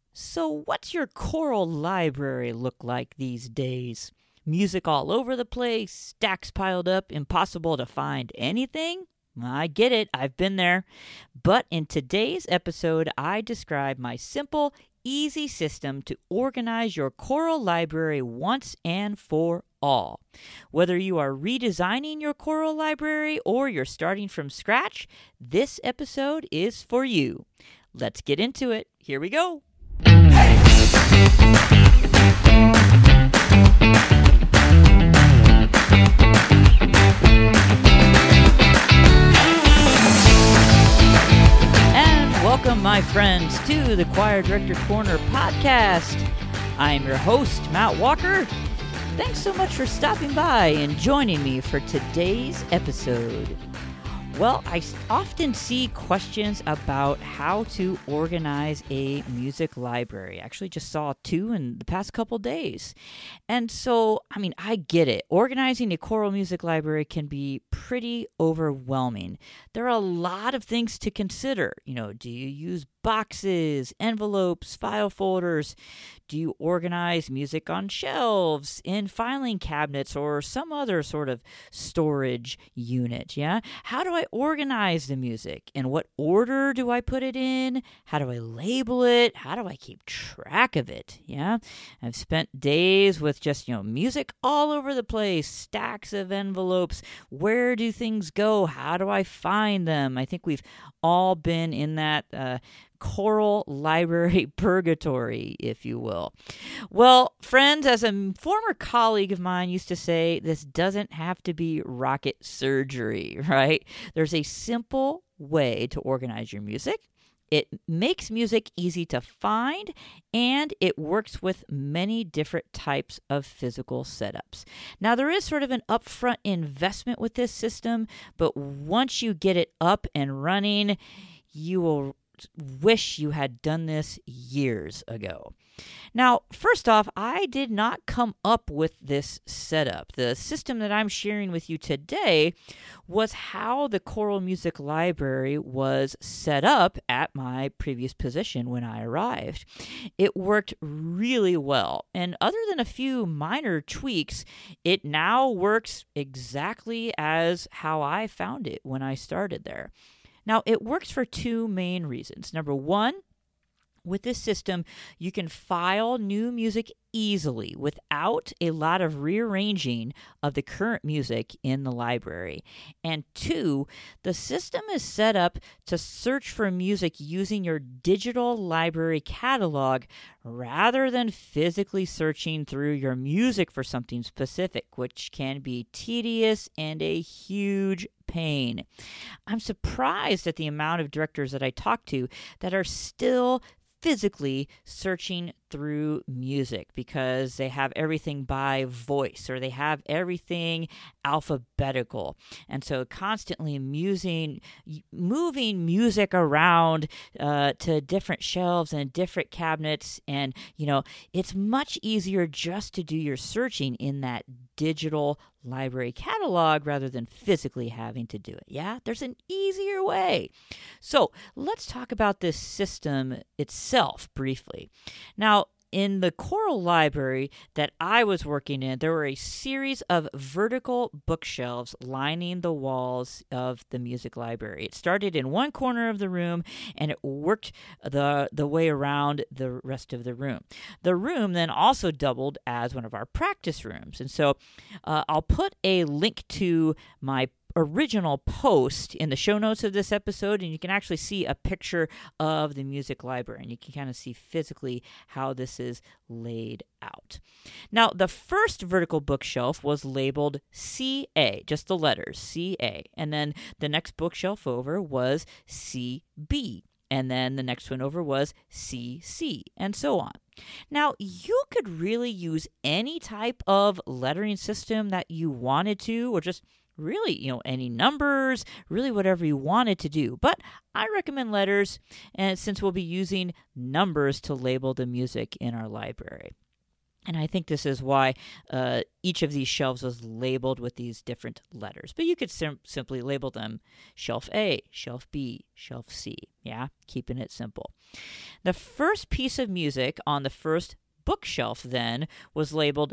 So, what's your choral library look like these days? Music all over the place, stacks piled up, impossible to find anything? I get it, I've been there. But in today's episode, I describe my simple, easy system to organize your choral library once and for all. Whether you are redesigning your choral library or you're starting from scratch, this episode is for you. Let's get into it. Here we go. Welcome, my friends, to the Choir Director Corner podcast. I'm your host, Matt Walker. Thanks so much for stopping by and joining me for today's episode. Well, I often see questions about how to organize a music library. I actually just saw two in the past couple days. And so, I get it. Organizing a choral music library can be pretty overwhelming. There are a lot of things to consider. Do you use boxes, envelopes, file folders? Do you organize music on shelves, in filing cabinets, or some other sort of storage unit? Yeah? How do I organize the music? In what order do I put it in? How do I label it? How do I keep track of it? Yeah? I've spent days with just, music all over the place, stacks of envelopes. Where do things go? How do I find them? I think we've all been in that choral library purgatory, if you will. Well, friends, as a former colleague of mine used to say, this doesn't have to be rocket surgery, right? There's a simple way to organize your music. It makes music easy to find, and it works with many different types of physical setups. Now, there is sort of an upfront investment with this system, but once you get it up and running, you will wish you had done this years ago. Now, first off, I did not come up with this setup. The system that I'm sharing with you today was how the choral music library was set up at my previous position when I arrived. It worked really well, and other than a few minor tweaks, it now works exactly as how I found it when I started there. Now, it works for two main reasons. Number one, with this system, you can file new music easily without a lot of rearranging of the current music in the library. And two, the system is set up to search for music using your digital library catalog rather than physically searching through your music for something specific, which can be tedious and a huge pain. I'm surprised at the amount of directors that I talk to that are still physically searching through music because they have everything by voice or they have everything alphabetical. And so constantly moving music around to different shelves and different cabinets. And, it's much easier just to do your searching in that digital library catalog rather than physically having to do it. Yeah, there's an easier way. So let's talk about this system itself briefly. Now, in the choral library that I was working in, there were a series of vertical bookshelves lining the walls of the music library. It started in one corner of the room, and it worked the way around the rest of the room. The room then also doubled as one of our practice rooms. And so I'll put a link to my original post in the show notes of this episode, and you can actually see a picture of the music library, and you can kind of see physically how this is laid out. Now, the first vertical bookshelf was labeled CA, just the letters CA, and then the next bookshelf over was CB, and then the next one over was CC, and so on. Now, you could really use any type of lettering system that you wanted to, or just really, any numbers, really whatever you wanted to do. But I recommend letters, and since we'll be using numbers to label the music in our library. And I think this is why each of these shelves was labeled with these different letters. But you could simply label them Shelf A, Shelf B, Shelf C. Yeah, keeping it simple. The first piece of music on the first bookshelf then was labeled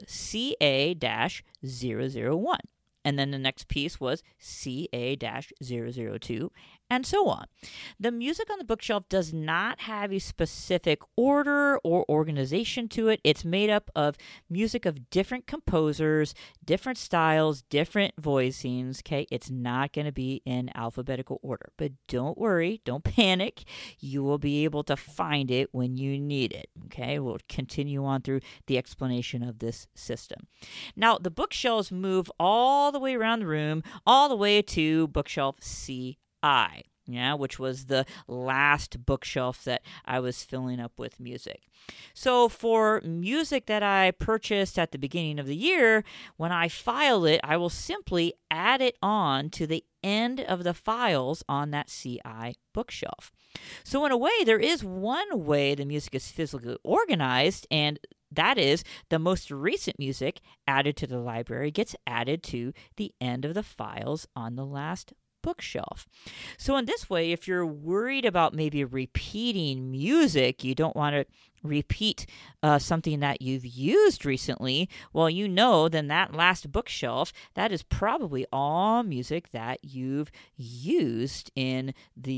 CA-001. And then the next piece was CA-002, and so on. The music on the bookshelf does not have a specific order or organization to it. It's made up of music of different composers, different styles, different voicings, okay? It's not going to be in alphabetical order. But don't worry, don't panic. You will be able to find it when you need it, okay? We'll continue on through the explanation of this system. Now, the bookshelves move all the way around the room, all the way to bookshelf CI, which was the last bookshelf that I was filling up with music. So for music that I purchased at the beginning of the year, when I file it, I will simply add it on to the end of the files on that CI bookshelf. So in a way, there is one way the music is physically organized, and that is, the most recent music added to the library gets added to the end of the files on the last bookshelf. So in this way, if you're worried about maybe repeating music, you don't want to repeat something that you've used recently, well, then that last bookshelf, that is probably all music that you've used in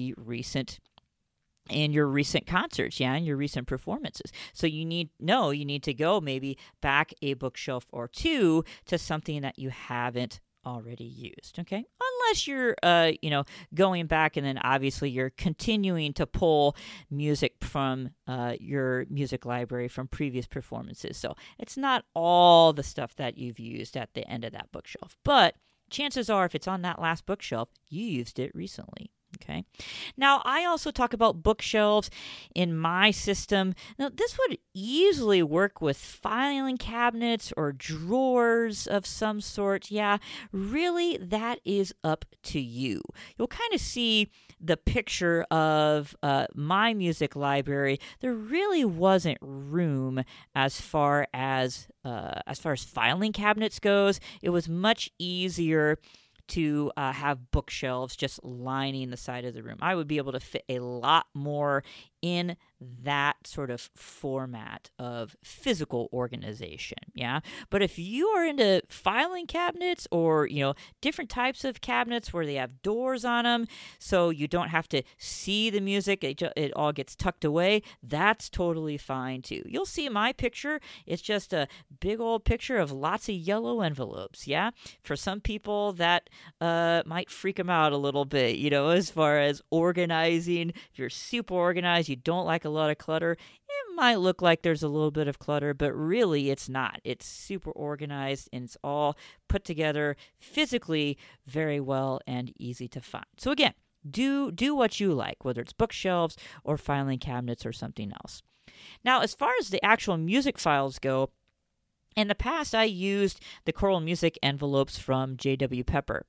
your recent concerts, in your recent performances. So you need to go maybe back a bookshelf or two to something that you haven't already used, okay? Unless you're, going back and then obviously you're continuing to pull music from your music library from previous performances. So it's not all the stuff that you've used at the end of that bookshelf. But chances are if it's on that last bookshelf, you used it recently. Okay. Now, I also talk about bookshelves in my system. Now, this would easily work with filing cabinets or drawers of some sort. Yeah, really, that is up to you. You'll kind of see the picture of my music library. There really wasn't room as far as filing cabinets goes. It was much easier to have bookshelves just lining the side of the room. I would be able to fit a lot more in that sort of format of physical organization, But if you are into filing cabinets or, different types of cabinets where they have doors on them so you don't have to see the music, it all gets tucked away, that's totally fine too. You'll see my picture. It's just a big old picture of lots of yellow envelopes, For some people, that might freak them out a little bit, as far as organizing. If you're super organized, you don't like a lot of clutter, it might look like there's a little bit of clutter, but really it's not. It's super organized and it's all put together physically very well and easy to find. So again, do what you like, whether it's bookshelves or filing cabinets or something else. Now, as far as the actual music files go, in the past, I used the Choral Music envelopes from J.W. Pepper.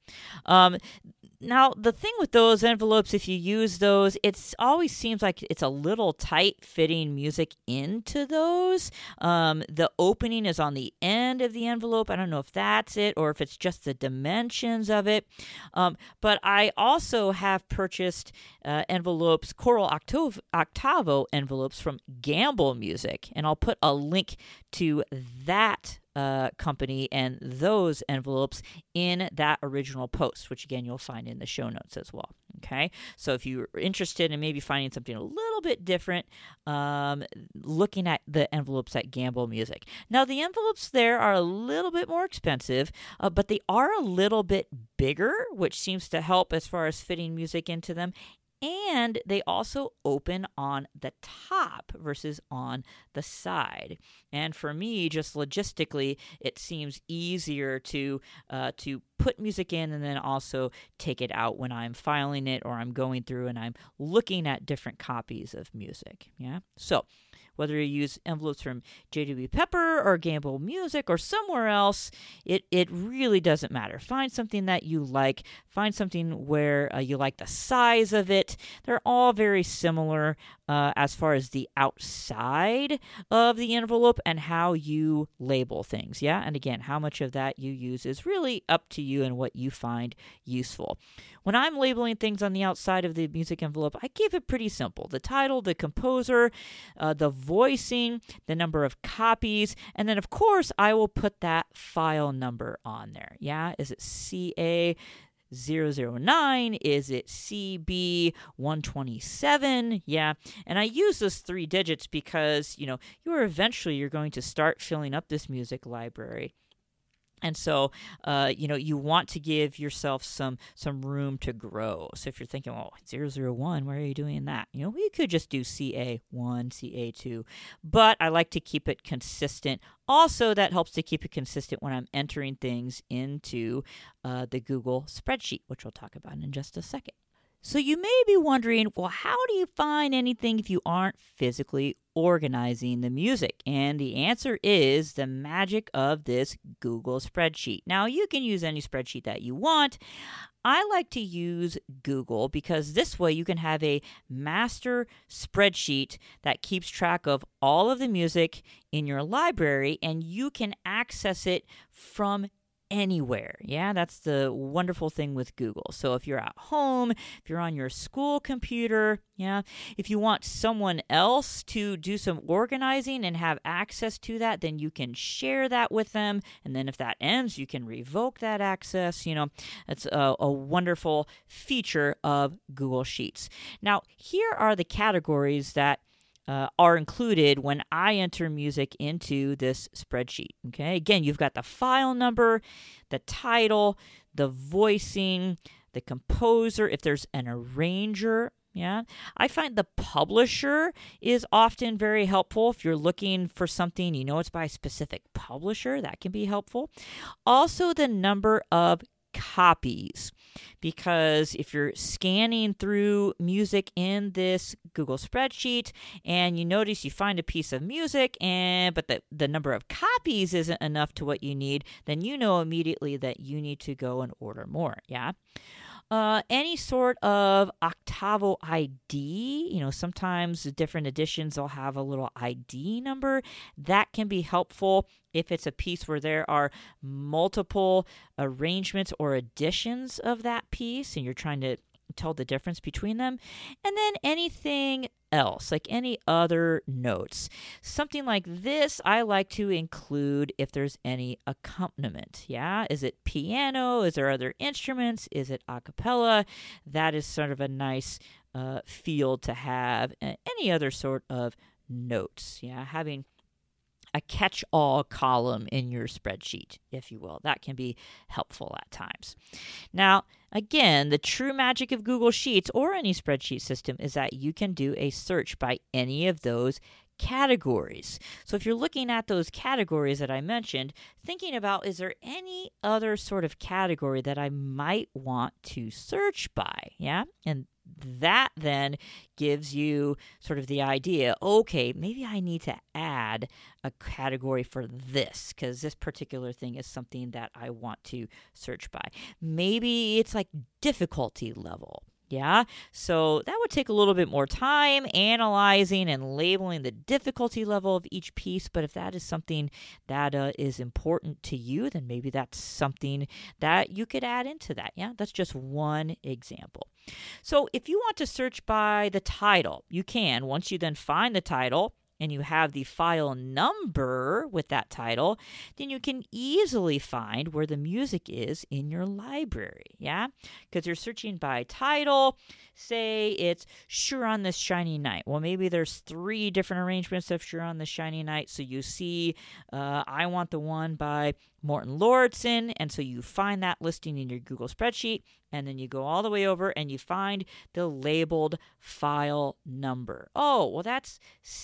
Now, the thing with those envelopes, if you use those, it always seems like it's a little tight fitting music into those. The opening is on the end of the envelope. I don't know if that's it or if it's just the dimensions of it. But I also have purchased envelopes, Choral Octavo envelopes from Gamble Music, and I'll put a link to that company and those envelopes in that original post, which again you'll find in the show notes as well. Okay, so if you're interested in maybe finding something a little bit different, looking at the envelopes at Gamble Music. Now, the envelopes there are a little bit more expensive, but they are a little bit bigger, which seems to help as far as fitting music into them. And they also open on the top versus on the side. And for me, just logistically, it seems easier to put music in and then also take it out when I'm filing it or I'm going through and I'm looking at different copies of music. So whether you use envelopes from J.W. Pepper or Gamble Music or somewhere else, it really doesn't matter. Find something that you like. Find something where you like the size of it. They're all very similar. as far as the outside of the envelope and how you label things. Yeah. And again, how much of that you use is really up to you and what you find useful. When I'm labeling things on the outside of the music envelope, I keep it pretty simple. The title, the composer, the voicing, the number of copies, and then of course I will put that file number on there. Yeah, is it CA009? Is it CB127? Yeah, and I use those 3 digits because, you're going to start filling up this music library. And so, you want to give yourself some room to grow. So if you're thinking, 001, where are you doing that? We could just do CA1, CA2. But I like to keep it consistent. Also, that helps to keep it consistent when I'm entering things into the Google spreadsheet, which we'll talk about in just a second. So you may be wondering, how do you find anything if you aren't physically organizing the music? And the answer is the magic of this Google spreadsheet. Now, you can use any spreadsheet that you want. I like to use Google because this way you can have a master spreadsheet that keeps track of all of the music in your library, and you can access it from anywhere. Yeah, that's the wonderful thing with Google. So if you're at home, if you're on your school computer, if you want someone else to do some organizing and have access to that, then you can share that with them. And then if that ends, you can revoke that access. It's a wonderful feature of Google Sheets. Now, here are the categories that are included when I enter music into this spreadsheet. Okay, again, you've got the file number, the title, the voicing, the composer, if there's an arranger. Yeah, I find the publisher is often very helpful. If you're looking for something, it's by a specific publisher, that can be helpful. Also, the number of copies, because if you're scanning through music in this Google spreadsheet and you notice you find a piece of music but the number of copies isn't enough to what you need, then you know immediately that you need to go and order more. Yeah. Any sort of Octavo ID, sometimes different editions will have a little ID number. That can be helpful if it's a piece where there are multiple arrangements or editions of that piece and you're trying to tell the difference between them. And then anything else, like any other notes. Something like this, I like to include if there's any accompaniment. Yeah, is it piano? Is there other instruments? Is it a cappella? That is sort of a nice field to have. Any other sort of notes. Yeah, having a catch-all column in your spreadsheet, if you will. That can be helpful at times. Now, again, the true magic of Google Sheets or any spreadsheet system is that you can do a search by any of those categories. So if you're looking at those categories that I mentioned, thinking about, is there any other sort of category that I might want to search by? Yeah, and that then gives you sort of the idea, okay, maybe I need to add a category for this because this particular thing is something that I want to search by. Maybe it's like difficulty level. Yeah, so that would take a little bit more time analyzing and labeling the difficulty level of each piece. But if that is something that is important to you, then maybe that's something that you could add into that. Yeah, that's just one example. So if you want to search by the title, you can. Once you then find the title, and you have the file number with that title, then you can easily find where the music is in your library, yeah? Because you're searching by title. Say it's Sure on This Shiny Night. Well, maybe there's 3 different arrangements of Sure on This Shiny Night, so you see I want the one by Morten Lauridsen, and so you find that listing in your Google spreadsheet, and then you go all the way over and you find the labeled file number. Oh, well, that's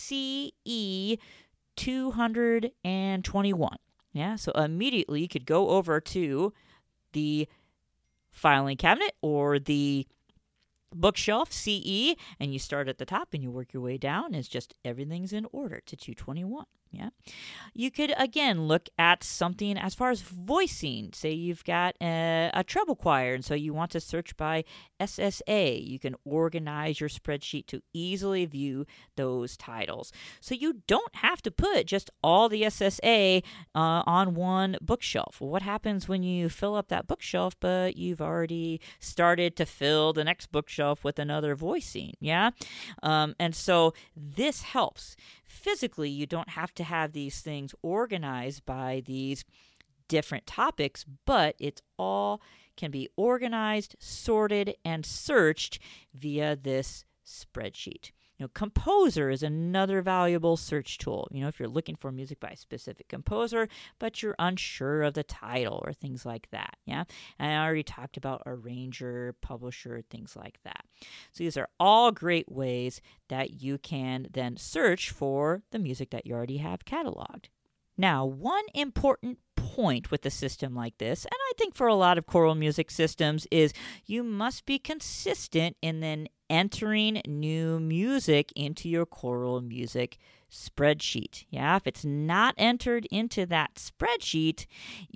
CE221. Yeah, so immediately you could go over to the filing cabinet or the bookshelf CE, and you start at the top and you work your way down. It's just everything's in order to 221. Yeah. You could, again, look at something as far as voicing. Say you've got a treble choir, and so you want to search by SSA. You can organize your spreadsheet to easily view those titles. So you don't have to put just all the SSA on one bookshelf. Well, what happens when you fill up that bookshelf, but you've already started to fill the next bookshelf with another voicing? Yeah. And so this helps. Physically, you don't have to have these things organized by these different topics, but it's all can be organized, sorted, and searched via this spreadsheet. Composer is another valuable search tool. If you're looking for music by a specific composer, but you're unsure of the title or things like that. Yeah. And I already talked about arranger, publisher, things like that. So these are all great ways that you can then search for the music that you already have cataloged. Now, one important point with a system like this, and I think for a lot of choral music systems, is you must be consistent in then entering new music into your choral music spreadsheet. Yeah, if it's not entered into that spreadsheet,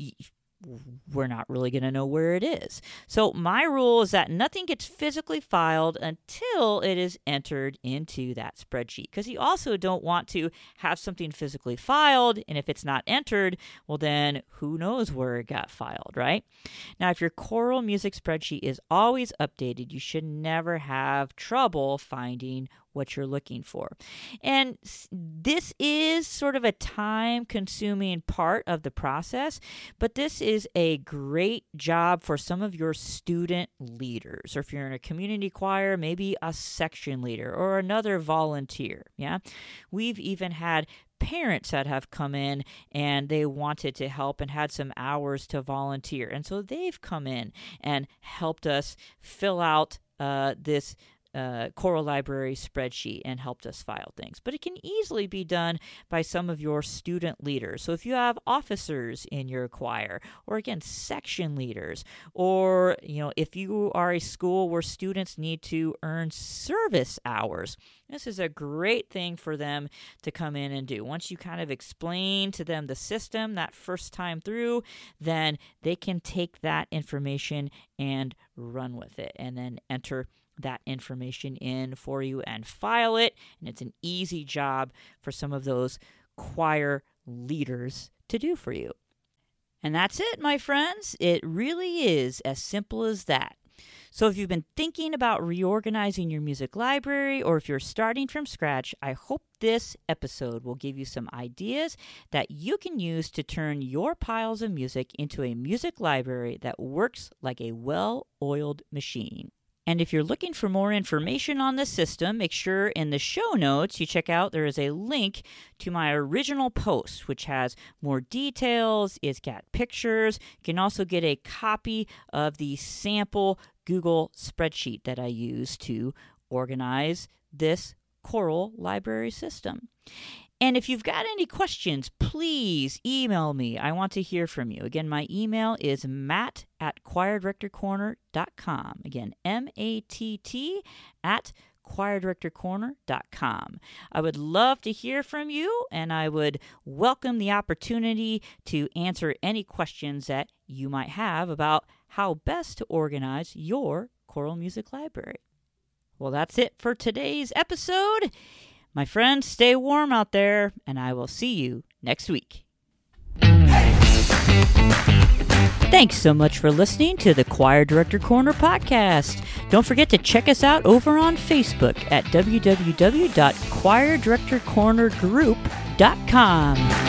we're not really going to know where it is. So my rule is that nothing gets physically filed until it is entered into that spreadsheet, because you also don't want to have something physically filed, and if it's not entered, well then who knows where it got filed, right? Now, if your choral music spreadsheet is always updated, you should never have trouble finding what you're looking for. And this is sort of a time-consuming part of the process, but this is a great job for some of your student leaders, or if you're in a community choir, maybe a section leader or another volunteer. Yeah, we've even had parents that have come in and they wanted to help and had some hours to volunteer, and so they've come in and helped us fill out this choral library spreadsheet and helped us file things. But it can easily be done by some of your student leaders. So if you have officers in your choir, or again, section leaders, or if you are a school where students need to earn service hours, this is a great thing for them to come in and do. Once you kind of explain to them the system that first time through, then they can take that information and run with it and then enter that information in for you and file it. And it's an easy job for some of those choir leaders to do for you. And that's it, my friends. It really is as simple as that. So if you've been thinking about reorganizing your music library, or if you're starting from scratch, I hope this episode will give you some ideas that you can use to turn your piles of music into a music library that works like a well-oiled machine. And if you're looking for more information on this system, make sure in the show notes you check out there is a link to my original post, which has more details. It's got pictures. You can also get a copy of the sample Google spreadsheet that I use to organize this choral library system. And if you've got any questions, please email me. I want to hear from you. Again, my email is matt@choirdirectorcorner.com. Again, matt@choirdirectorcorner.com. I would love to hear from you, and I would welcome the opportunity to answer any questions that you might have about how best to organize your choral music library. Well, that's it for today's episode. My friends, stay warm out there, and I will see you next week. Thanks so much for listening to the Choir Director Corner podcast. Don't forget to check us out over on Facebook at www.choirdirectorcornergroup.com.